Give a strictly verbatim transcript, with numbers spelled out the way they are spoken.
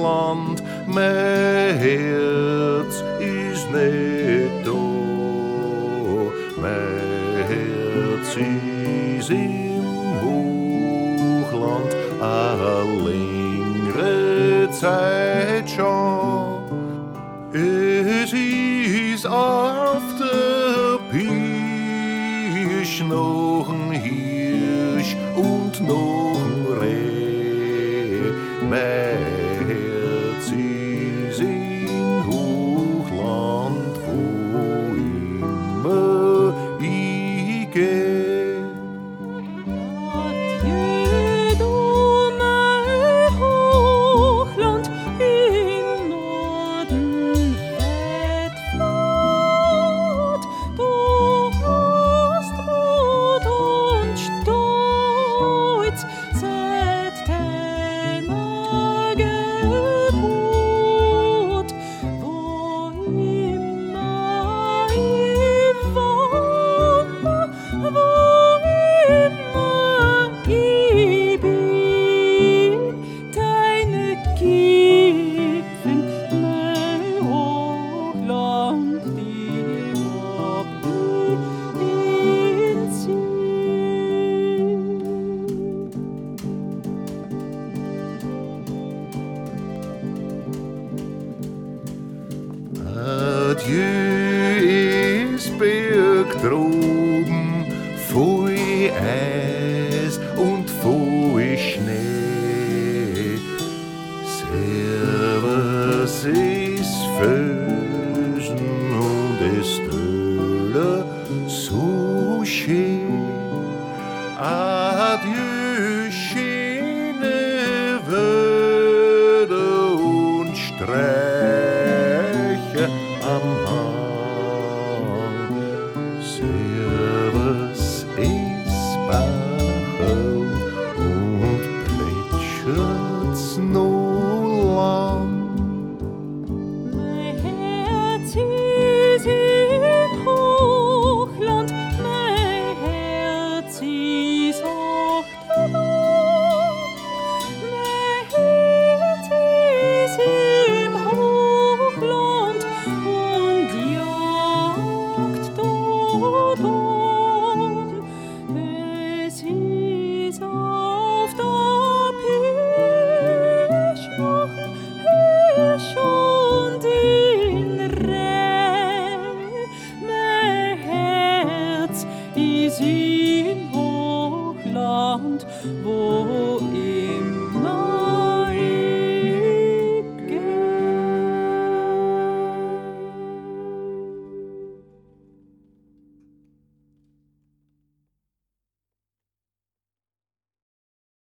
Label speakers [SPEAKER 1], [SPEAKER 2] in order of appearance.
[SPEAKER 1] Hochland, mein Herz ist nicht da. Mein Herz ist im Hochland a längere Zeit schon. Es ist auf der Pirsch noch ein Hirsch und noch ein Reh. Mein Herz ist in Hochland, wo immer ich geh.
[SPEAKER 2] Adieu, du mein Hochland, im Norden weit fort. Du hast Mut und Stolz seit deiner Geburt, wo immer ich wandre, wo immer ich bin, deine Gipfel, mein Hochland, die hab ich in Sinn.
[SPEAKER 1] Adieu, ist Berg droben, voll Eis und voll Schnee. Servus ist Felsen und es Döller so schön. Adieu, schöne Wälder und Sträucher am Hang. Servus ist Bachel und plätschert's noch lang.
[SPEAKER 2] Mein Herz ist im Hochland, mein Herz ist auf der Bahn. Mein Herz ist im Hochland und jagt dort um. Es ist auf der Pirsch noch ein Hirsch und in Reh. Mein Herz ist im Hochland, wo